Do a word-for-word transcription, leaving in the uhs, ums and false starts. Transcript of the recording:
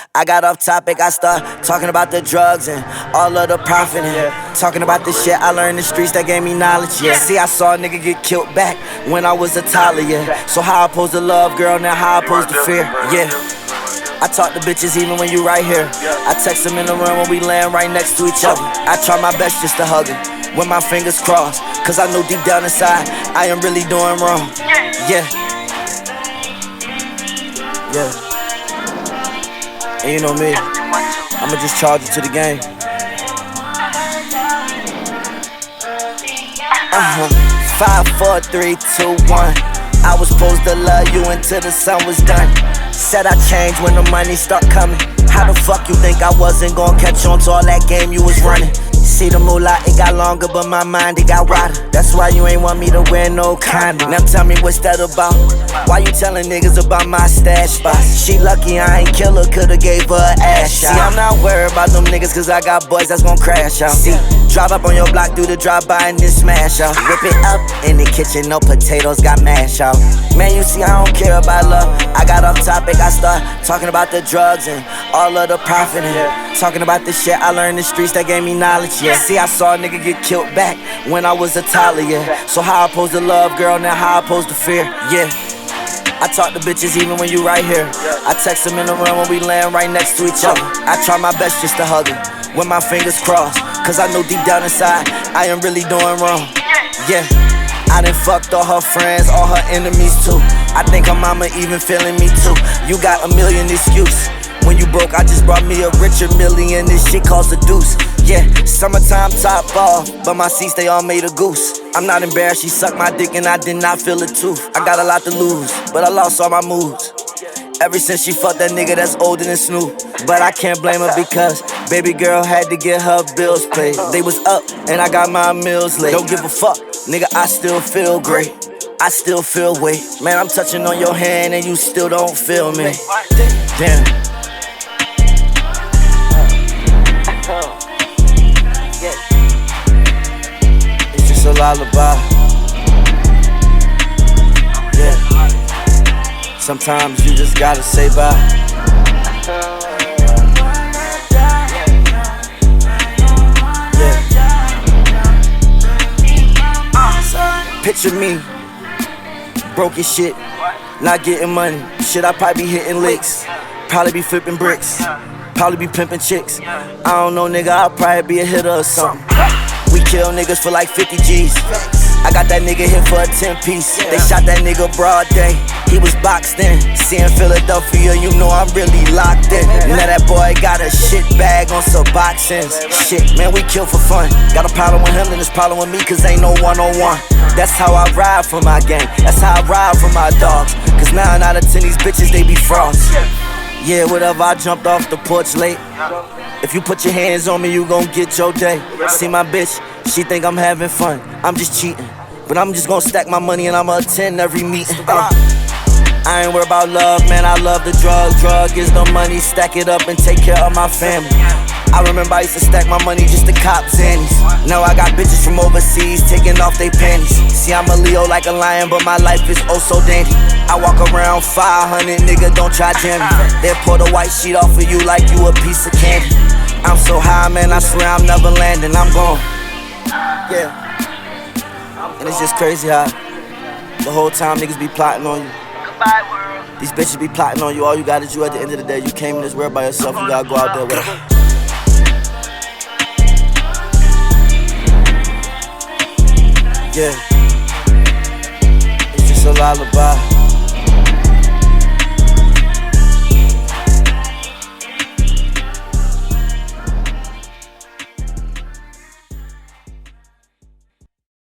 I got off topic, I start talking about the drugs and all of the profit and talking about the shit I learned in the streets that gave me knowledge, yeah. See, I saw a nigga get killed back when I was a toddler, yeah. So how I supposed to love, girl, now how I supposed to fear, yeah. I talk to bitches even when you right here. I text them in the room when we land right next to each other. I try my best just to hug her with my fingers crossed, cause I know deep down inside I am really doing wrong, yeah. Yeah. And you know me, I'ma just charge it to the game. Uh-huh. Five, four, three, two, one. I was supposed to love you until the sun was done. Said I changed when the money start coming. How the fuck you think I wasn't gonna catch on to all that game you was running? See the moolah, it got longer, but my mind, it got wider. That's why you ain't want me to wear no condom. Now tell me what's that about? Why you telling niggas about my stash spots? She lucky I ain't kill her, could've gave her an ass shot. See, I'm not worried about them niggas, cause I got boys that's gon' crash out. See, drive up on your block, do the drive-by and then smash out. Whip it up in the kitchen, no potatoes, got mashed out. Man, you see, I don't care about love. I got off topic, I start talking about the drugs and all of the profit and talking about the shit I learned in the streets that gave me knowledge, yeah. See, I saw a nigga get killed back when I was a toddler, yeah. So how I supposed to love, girl, now how I supposed to fear, yeah. I talk to bitches even when you right here. I text them in the room when we land right next to each other. I try my best just to hug her with my fingers crossed, cause I know deep down inside I am really doing wrong, yeah. I done fucked all her friends, all her enemies too. I think her mama even feeling me too. You got a million excuses. When you broke, I just brought me a richer million. This shit cost a deuce. Yeah, summertime top off, but my seats they all made of goose. I'm not embarrassed, she sucked my dick and I did not feel a tooth. I got a lot to lose, but I lost all my moods. Ever since she fucked that nigga that's older than Snoop. But I can't blame her because baby girl had to get her bills paid. They was up and I got my meals late. Don't give a fuck, nigga, I still feel great. I still feel weight. Man, I'm touching on your hand and you still don't feel me. Damn. It's just a lullaby. Yeah. Sometimes you just gotta say bye. Yeah. Picture me, broke as shit, not getting money. Shit, I probably be hitting licks, probably be flipping bricks, probably be pimping chicks. I don't know, nigga, I'll probably be a hitter or something. We kill niggas for like fifty G's. I got that nigga hit for a ten piece. They shot that nigga broad day, he was boxed in. Seeing Philadelphia, you know I'm really locked in. Now that boy got a shit bag on Suboxones. Shit, man, we kill for fun. Got a problem with him, then it's problem with me, cause ain't no one-on-one. That's how I ride for my gang, that's how I ride for my dogs. Cause nine out of ten these bitches, they be frauds. Yeah, whatever, I jumped off the porch late. If you put your hands on me, you gon' get your day. See my bitch, she think I'm having fun, I'm just cheating. But I'm just gon' stack my money and I'ma attend every meeting. uh. I ain't worried about love, man, I love the drug. Drug is the money, stack it up and take care of my family. I remember I used to stack my money just to cop Xannies. Now I got bitches from overseas taking off they panties. See, I'm a Leo like a lion, but my life is oh so dandy. I walk around five hundred, nigga, don't try jam me. They'll pull the white sheet off of you like you a piece of candy. I'm so high, man, I swear I'm never landing, I'm gone. Yeah. And it's just crazy how the whole time niggas be plotting on you. These bitches be plotting on you. All you gotta do at the end of the day, you came in this world by yourself, you gotta go out there with her. Yeah. It's just a lullaby.